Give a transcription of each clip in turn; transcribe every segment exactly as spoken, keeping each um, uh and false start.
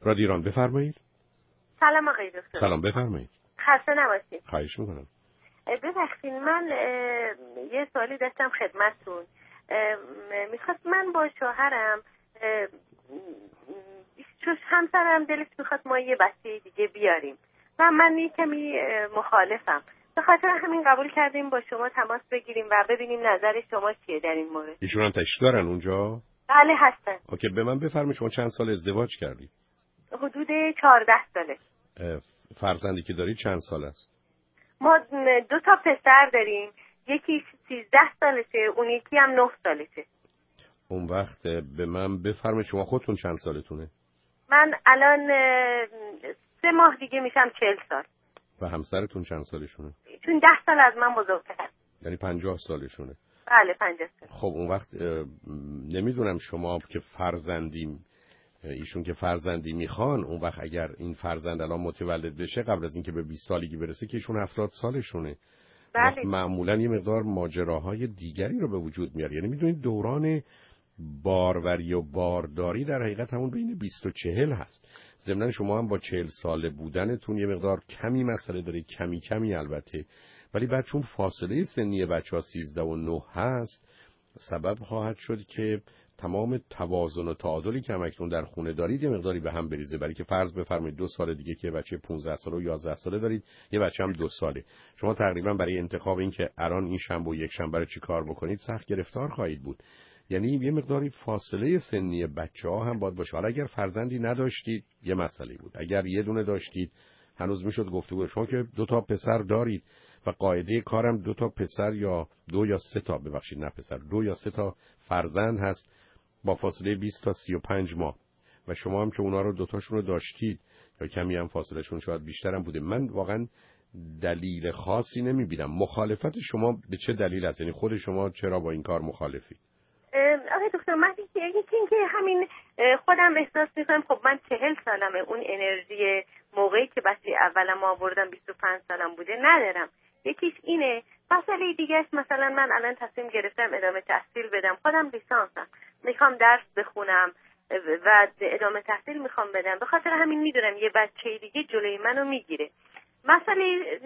رادیو ایران بفرمایید. سلام آقای دکتر. سلام بفرمایید. خسته نباشید. خواهش میکنم. ببخشید من یه سوالی داشتم خدمتتون. میخواست من با شوهرم چون همسرم دلش میخواد ما یه بچه دیگه بیاریم و من یه کمی مخالفم، به خاطر همین قبول کردیم با شما تماس بگیریم و ببینیم نظر شما چیه در این مورد. ایشون هم تشریف دارن اونجا؟ بله هستن. اوکی، به من بفرمایید شما چند سال ازدواج کردید؟ حدود چهارده ساله. فرزندی که دارید چند سال است؟ ما دو تا پسر داریم، یکی سیزده سالشه، اون یکی هم نه سالشه. اون وقت به من بفرمایید شما خودتون چند سالتونه؟ من الان سه ماه دیگه میشم چهل سال. و همسرتون چند سالشونه؟ چون ده سال از من بزرگتر. یعنی پنجاه سالشونه. بله پنجاه سال. خب اون وقت نمیدونم شما که فرزندی ایشون که فرزندی میخوان، اون وقت اگر این فرزند الان متولد بشه قبل از اینکه به بیست سالگی برسه که ایشون هفتاد سالشونه. بله. معمولا یه مقدار ماجراهای دیگری رو به وجود میاره. یعنی میدونید دوران باروری و بارداری در حقیقت همون بین بیست و چهل هست. ضمن شما هم با چهل ساله بودنتون یه مقدار کمی مسئله دارید، کمی کمی البته، ولی بعد چون فاصله سنی بچه‌ها سیزده و نه هست سبب خواهد شد که تمام توازن و تعادلی که همکنون در خونه دارید یه مقداری به هم بریزه. برای که فرض بفرمایید دو سال دیگه که بچه پانزده ساله و یازده ساله دارید، یه بچه هم دو ساله، شما تقریبا برای انتخاب این که الان این شنبه و یک شنبه رو چی کار بکنید سخت گرفتار خواهید بود. یعنی یه مقداری فاصله سنی بچه‌ها هم باید باشه. حالا اگر فرزندی نداشتید یه مسئله بود، اگر یه دونه داشتید هنوز میشد گفتگو. شما که دو تا پسر دارید و قاعده کارم دو تا پسر یا دو یا سه تا ببخشید نه پسر دو یا سه تا فرزند هست با فاصله بیست تا سی و پنج ماه و شما هم که اونا رو دوتاشون رو داشتید یا کمی هم فاصله شون شاید بیشتر هم بوده. من واقعا دلیل خاصی نمیبینم. مخالفت شما به چه دلیل است؟ یعنی خود شما چرا با این کار مخالفید؟ آقای دکتر من یکی این که همین خودم احساس میکنم خب من چهل سالمه، اون انرژی موقعی که بچه اولم آوردم بیست و پنج سالم بوده ندارم. یکیش اینه. مسئله دیگهش مثلا من الان تصمیم گرفتم ادامه تحصیل بدم، خودم لیسانسم، میخوام درس بخونم و ادامه تحصیل میخوام بدم، به خاطر همین میدونم یه بچه دیگه جلوی منو میگیره. مسئله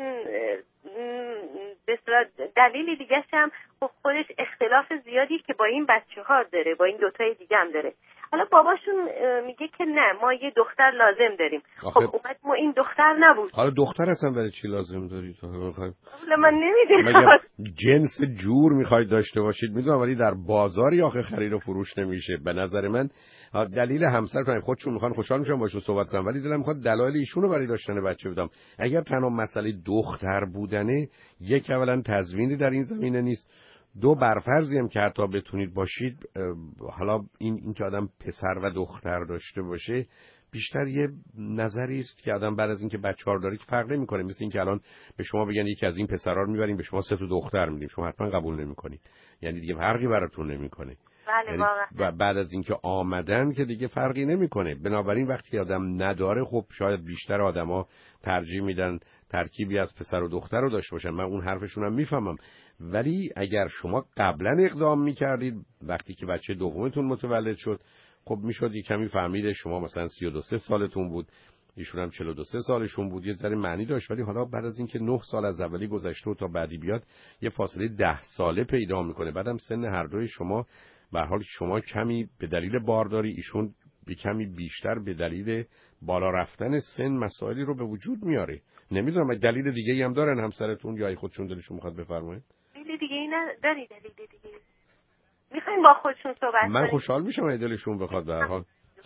بسیار دلیل دیگه هم خودش اختلاف زیادی که با این بچه ها داره، با این دوتای دیگه هم داره. حالا باباشون میگه که نه ما یه دختر لازم داریم. خب اومد ما این دختر نبود. حالا دختر اصلا برای چی لازم دارید؟ حالا من نمیدونم مگه جنس جور میخواید داشته باشید؟ میدونم ولی در بازاری آخه خرید و فروش نمیشه. به نظر من دلیل همسر کنید خودشون میخوان خوشحال میشن باشون صحبت کنم، ولی دلم میخواد دلایل ایشونو برای داشتن بچه بدم. اگر تنها مسئله دختر بودنه، یک اولا تضمینی در این زمینه نیست، دو برفرضی هم که حتی بتونید باشید، حالا این این که آدم پسر و دختر داشته باشه بیشتر یه نظری است که آدم بعد از اینکه بچه‌ها داره که فرق نمی‌کنه. مثل اینکه الان به شما بگن یکی از این پسرا رو می‌بریم به شما سه تا دختر میدیم، شما حتما قبول نمی‌کنید. یعنی دیگه فرقی براتون نمی‌کنه. بله واقعا. بعد از اینکه آمدن که دیگه فرقی نمی‌کنه. بنابراین وقتی آدم نداره خب شاید بیشتر آدما ترجیح میدن ترکیبی از پسر و دختر رو داشته باشن. من اون حرفشون هم میفهمم، ولی اگر شما قبلا اقدام می‌کردید وقتی که بچه دومتون متولد شد خب میشد یه کمی فهمیده شما مثلا سی و دو سه سالتون بود، ایشون هم چهل و دو سه سالشون بود، یه ذره معنی داشت. ولی حالا بعد از اینکه نه سال از اولی گذشته و تا بعدی بیاد یه فاصله ده ساله پیدا میکنه. بعدم سن هر دوی شما به هر حال شما کمی به دلیل بارداری، ایشون به کمی بیشتر به دلیل بالا رفتن سن مسائلی رو به وجود میاره. نمیدونم دلیل دیگه ای هم دارن همسرتون یا ای خودشون دلشون میخواد بفرمایید؟ دلیل دیگه ای نه داری دلیل دیگه میخواین با خودشون صحبت من خوشحال میشم اگه دلشون بخواد. به هر حال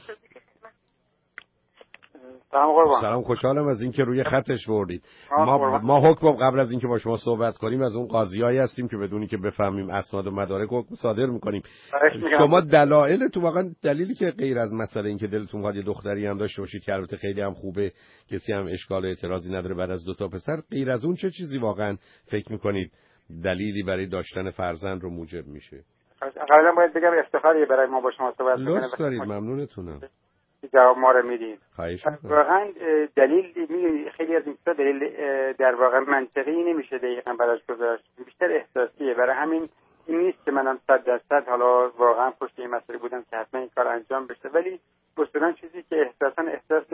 سلام قربان. سلام، خوشحالم از اینکه روی خطش بردید. ما ما حکم قبل از اینکه با شما صحبت کنیم از اون قاضیایی هستیم که بدونی که بفهمیم اسناد و مدارک حکم صادر میکنیم. شما دلایل تو واقعا دلیلی که غیر از مسئله اینکه دلتون میخواد یه دختری هم داشته باشید که البته خیلی هم خوبه، کسی هم اشکال اعتراضی نداره بعد از دو تا پسر، غیر از اون چه چیزی واقعا فکر میکنید دلیلی برای داشتن فرزند رو موجب میشه؟ قبلا باید بگم افتخاریه برای ما با شما صحبت کنیم. لطف دارید، ممنونتونم. جواب ما رو میدید. خواهش می‌کنم. واقعا دلیل خیلی از این چیزا دلیل در واقع منطقی نمیشه دقیقاً براش گذاشت، بیشتر احساسیه. برای همین این نیست که منم صد درصد حالا واقعا پشت این مسئله بودم که حتما این کار انجام بشه، ولی اصولا چیزی که احساساً احساس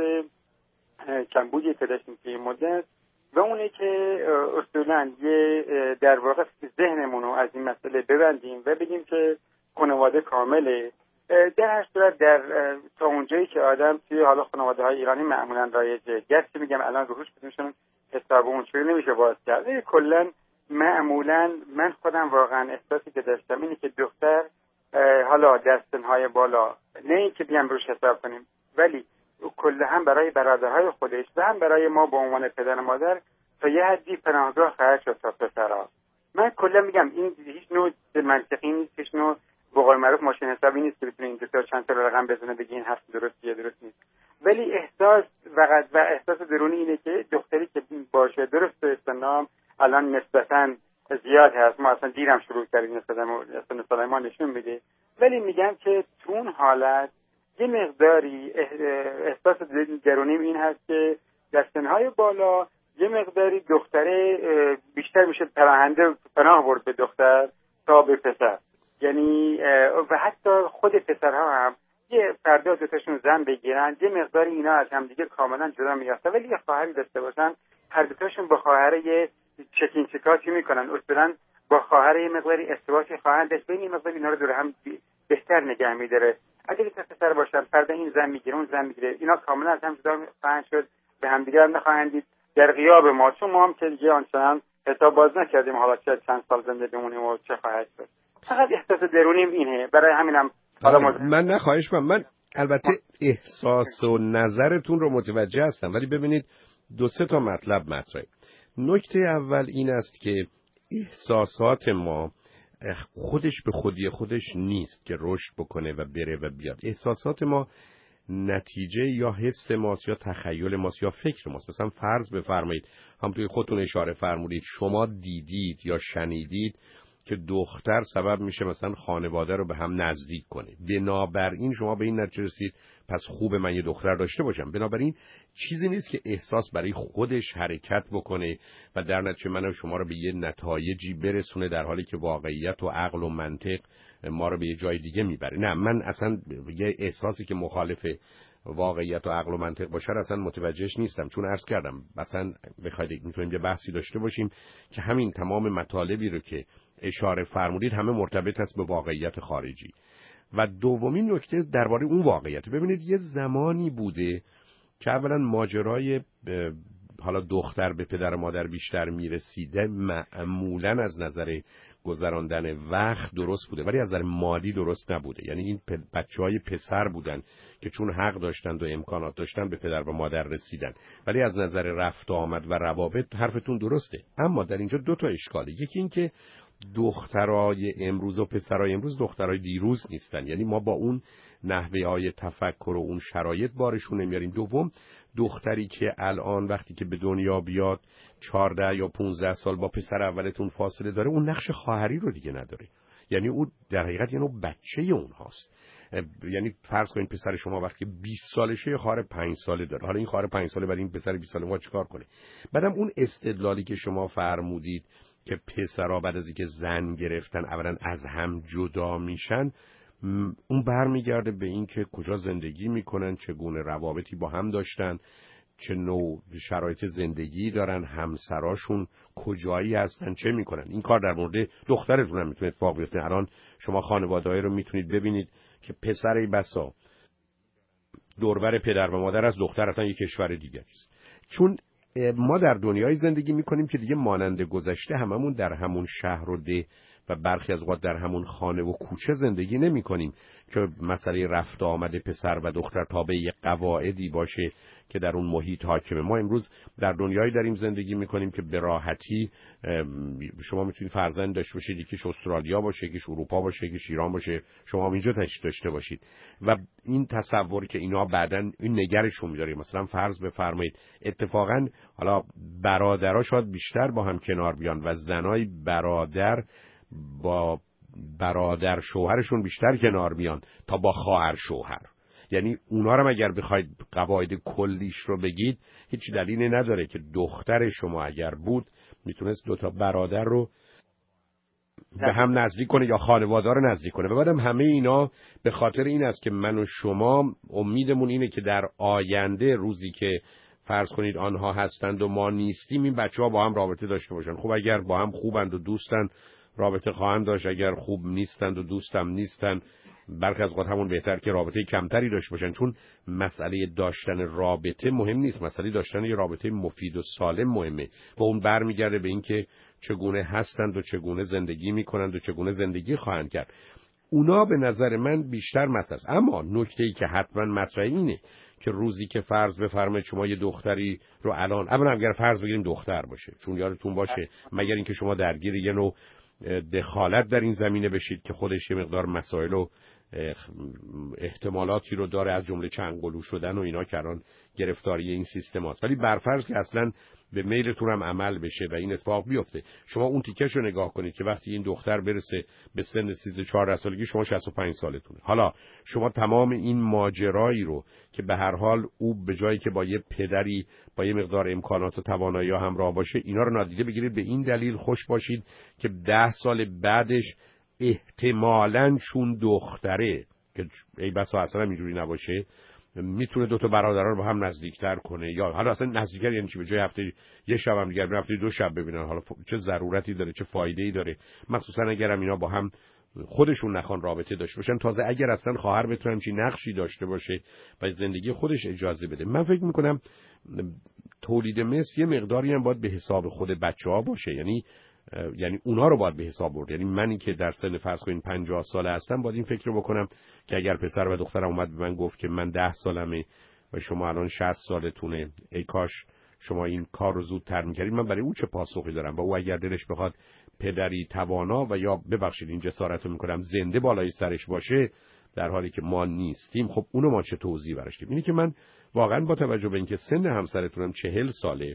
کمبودی که داشتیم که این مدت و اونه که اصولا یه در واقع ذهنمون رو از این مسئله ببندیم و بگیم که خانواده کامله. در هر صورت در تا اونجایی که آدم توی حالا خانواده های ایرانی معمولا رایجه، گرچه میگم الان روش بدونشون حساب اون چوری نمیشه باز کرد، کلا معمولا من خودم واقعا احساسی که داشتم اینه که دختر حالا در سنهای بالا نه اینکه بیام روش حساب کنیم، ولی کلا هم برای برادرهای خودش و هم برای ما به عنوان پدر و مادر تا یه حدی پناهگاه خواهد شد تا پسرها. من کلا میگم این هیچ نوع منطقی نیست، هیچ نوع به قول معروف ماشین حسابی نیست که بتونه این دو تا چند تا رقم بزنه بگی این حرف درست یا درست نیست، ولی احساس فقط و احساس درونی اینه که دختری که باشه درست استنام الان نسبتاً زیاد هست، ما اصلا دیرم شروع کردیم نسبتاً سال ما نشون میده، ولی میگم که تو اون حالت یه مقداری احساس درونیم این هست که در سنهای بالا یه مقداری دختره بیشتر میشه پناهنده پناه برد به دختر تا به پسر، یعنی و حتی خود پسرها هم یه فردا دوتاشون زن بگیرن یه مقداری اینا از هم دیگه کاملا جدا میافتن، ولی یه خواهری داشته باشن هر دوتاشون با خواهر یه چکین چکاتی میکنن، اصولا با خواهر یه مقداری ارتباطی خواهند داشت، این مقداری اینا رو دور هم بهتر نگه میداره. اگه که پسر باشن فردا این زن میگیره اون زن میگیره، اینا کاملا از هم جدا خواهند شد، به هم دیگه نخواهند دید در غیاب ما، چون ما هم که دیگه آنچنان حساب باز نکردیم حالا چه چند سال زنده بمونیم و چه خواهد شد. فقط احساس درونیم اینه، برای همینم حالا من نخواهش من من البته احساس و نظرتون رو متوجه هستم، ولی ببینید دو سه تا مطلب مطرحه. نکته اول این است که احساسات ما خودش به خودی خودش نیست که رشد بکنه و بره و بیاد. احساسات ما نتیجه یا حس ماست یا تخیل ماست یا فکر ماست. مثلا فرض بفرمایید هم توی خودتون اشاره فرمودید شما دیدید یا شنیدید که دختر سبب میشه مثلا خانواده رو به هم نزدیک کنه، بنابراین شما به این نتیجه رسید پس خوبه من یه دختر داشته باشم. بنابراین چیزی نیست که احساس برای خودش حرکت بکنه و در نتیجه من و شما رو به یه نتایجی برسونه، در حالی که واقعیت و عقل و منطق ما رو به یه جای دیگه میبره. نه، من اصلا یه احساسی که مخالف واقعیت و عقل و منطق باشه اصلا متوجهش نیستم، چون عرض کردم مثلا بخواید میتونیم یه بحثی داشته باشیم که همین تمام مطالبی رو که اشاره فرمودید همه مرتبط است به واقعیت خارجی. و دومین نکته درباره اون واقعیت، ببینید یه زمانی بوده که اولا ماجرای حالا دختر به پدر و مادر بیشتر میرسیده معمولا از نظر گذراندن وقت درست بوده، ولی از نظر مالی درست نبوده. یعنی این بچه‌های پسر بودن که چون حق داشتند و امکانات داشتن به پدر و مادر رسیدن، ولی از نظر رفت و آمد و روابط حرفتون درسته. اما در اینجا دو تا اشکاله، یکی این که دخترای امروز و پسرای امروز دخترای دیروز نیستن، یعنی ما با اون نحوه های تفکر و اون شرایط بارشون نمیاریم. دوم، دختری که الان وقتی که به دنیا بیاد چهارده یا پونزده سال با پسر اولتون فاصله داره، اون نقش خواهری رو دیگه نداره، یعنی اون در حقیقت یه نوع بچه اونهاست. یعنی فرض کنید پسر شما وقتی بیست سالشه یه خواهر پنج ساله داره، حالا این خواهر پنج ساله برای این پسر بیست ساله ما چیکار کنه؟ بعدم اون استدلالی که شما فرمودید که پسرها بعد از اینکه زن گرفتن اولا از هم جدا میشن، اون برمیگرده به این که کجا زندگی میکنن، چگونه روابطی با هم داشتن، چه نوع شرایط زندگی دارن، همسراشون کجایی هستن، چه میکنن. این کار در مورد دخترتون هم میتونه اتفاق بیفته. الان شما خانواده‌ای رو میتونید ببینید که پسری بسا دوربر پدر و مادر از دختر اصلا یک کشور دیگری است. چون ما در دنیای زندگی میکنیم که دیگه مانند گذشته هممون در همون شهر و ده و برخی از اوقات در همون خانه و کوچه زندگی نمی کنیم که مسئله رفت آمد پسر و دختر تابع یک قواعدی باشه که در اون محیط حاکمه. ما امروز در دنیایی داریم زندگی می کنیم که به راحتی شما میتونید فرزند داشته باشید، یکیش استرالیا باشه، یکیش اروپا باشه، یکیش ایران باشه، شما هم اینجا داشته باشید و این تصور که اینا بعدن این نگرشون می‌داره. مثلا فرض بفرمایید اتفاقا حالا برادرها شاید بیشتر با هم کنار بیان و زنای برادر با برادر شوهرشون بیشتر کنار میان تا با خواهر شوهر. یعنی اونا رو اگر بخواید قواعد کلیش رو بگید، هیچ دلیلی نداره که دختر شما اگر بود میتونست دوتا برادر رو به هم نزدیک کنه یا خانواده رو نزدیک کنه. و بعدم همه اینا به خاطر این است که من و شما امیدمون اینه که در آینده روزی که فرض کنید آنها هستند و ما نیستیم، این بچه‌ها با هم رابطه داشته باشن. خب اگر با هم خوبند و دوستن رابطه خواهند داشت، اگر خوب نیستند و دوستم نیستن برخی از اوقات همون بهتر که رابطه کمتری داشته باشن، چون مسئله داشتن رابطه مهم نیست، مسئله داشتن یه رابطه مفید و سالم مهمه. و اون برمیگرده به این که چگونه هستند و چگونه زندگی میکنند و چگونه زندگی خواهند کرد. اونا به نظر من بیشتر مطرح است. اما نکته‌ای که حتما مطرح اینه که روزی که فرض بفرمایید شما یه دختری رو الان، اولا اگر فرض بگیریم دختر باشه، چون یادتون باشه مگر اینکه شما درگیر یه نوع دخالت در این زمینه بشید که خودش یه مقدار مسائل و احتمالاتی رو داره، از جمله چنگلو شدن و اینا که الان گرفتاری این سیستم هست. ولی برفرض که اصلا به میلتون هم عمل بشه و این اتفاق بیفته، شما اون تیکش رو نگاه کنید که وقتی این دختر برسه به سن سیزده چهارده سالگی شما شصت و پنج سالتونه. حالا شما تمام این ماجرایی رو که به هر حال او به جایی که با یه پدری با یه مقدار امکانات و توانایی همراه باشه اینا رو نادیده بگیرید، به این دلیل خوش باشید که ده سال بعدش احتمالاً چون دختره، که ای بسا اصلا اینجوری نباشه، میتونه دو تا برادران رو با هم نزدیکتر کنه، یا حالا اصلا نزدیکتر یعنی چی؟ به جای هفته یه شب هم دیگر هفته دو شب ببینن، حالا چه ضرورتی داره، چه فایده‌ای داره؟ مخصوصا اگر هم اینا با هم خودشون نخوان رابطه داشته باشن. تازه اگر اصلا خواهر بتونه همچین نقشی داشته باشه و زندگی خودش اجازه بده. من فکر میکنم تولید مثل یه مقداری هم باید به حساب خود بچه‌ها باشه، یعنی یعنی اونا رو باید به حساب برد. یعنی منی که در سن فرض کنین پنجاه ساله هستم باید این فکر رو بکنم که اگر پسر و دخترم اومد به من گفت که من ده سالمه و شما الان شصت سالتونه، ای کاش شما این کار رو زودتر می‌کردید، من برای او چه پاسخی دارم؟ و او اگر دلش بخواد پدری توانا و یا ببخشید این جسارت رو می‌کنم زنده بالای سرش باشه در حالی که ما نیستیم، خب اونو ما چه توضیحی براش بدیم؟ اینی که من واقعا با توجه به اینکه سن همسرتونم چهل ساله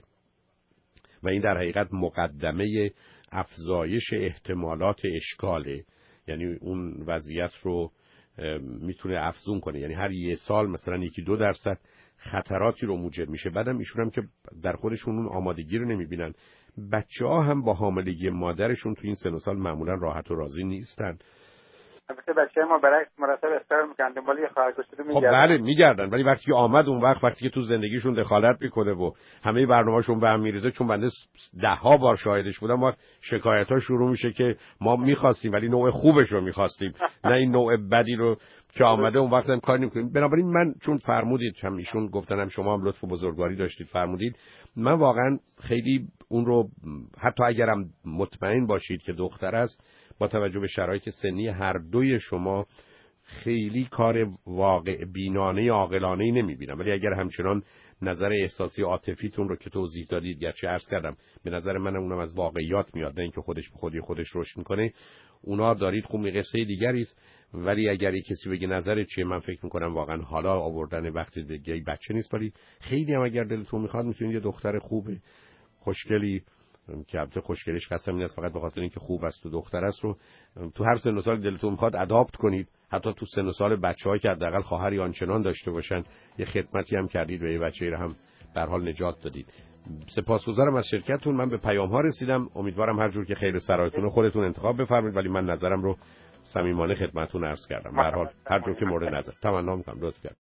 و این در حقیقت مقدمه افزایش احتمالات اشکاله، یعنی اون وضعیت رو میتونه افزون کنه، یعنی هر یه سال مثلا یکی دو درصد خطراتی رو موجب میشه. بعدم ایشون هم که در خودشون اون آمادگی رو نمیبینن. بچه‌ها هم با حاملگی مادرشون تو این سن و سال معمولا راحت و راضی نیستن. البته بچه‌ها ما برعکس مرتب استار میکنن، دنبال یه خواهر گشته میگردن. خب بله میگردن، ولی وقتی آمد اون وقت، وقتی که تو زندگیشون دخالت میکنه و همه برنامه‌شون به هم میریزه، چون بنده ده ها بار شاهدش بودم، ما شکایت‌ها شروع میشه که ما می‌خواستیم ولی نوع خوبش رو می‌خواستیم، نه این نوع بدی رو که آمده اون وقت هم کار نمی‌کنیم. بنابراین من چون فرمودید، هم ایشون گفتنم شما هم لطف و بزرگواری داشتید فرمودید، من واقعا خیلی اون رو، حتی اگرم مطمئن باشید که دختر است، با توجه به شرایط سنی هر دوی شما خیلی کار واقع بینانه عاقلانه‌ای نمی‌بینم. ولی اگر همچنان نظر احساسی عاطفیتون رو که توضیح دادید، گرچه عرض کردم به نظر من اونم از واقعیات میاد، نه اینکه خودش به خودی خودش رشد میکنه، اونا دارید خوب قصه دیگری است. ولی اگر یک کسی بگه نظرت چیه، من فکر میکنم واقعا حالا آوردن وقتی دیگه بچه نیست. ولی خیلی هم اگر دلتون میخواد میتونید یه دختر خوبه خوشگلی که البته خوشگلیش قسم این است فقط به خاطر اینکه خوب است و دختر است رو تو هر سن و سال دلتون میخواد اداپت کنید. حتی تو سن و سال بچه‌ها که حداقل خواهری آنچنان داشته باشن، یه خدمتی هم کردید و یه بچه‌ای رو هم به هر حال نجات دادید. سپاسگزارم از شرکتتون. من به پیام ها رسیدم، امیدوارم هر جور که خیر سرایتون رو خودتون انتخاب بفرمایید، ولی من نظرم رو صمیمانه خدمتتون عرض کردم. به هر حال هر جور که مورد نظر تمنا می‌کنم لطف کنید.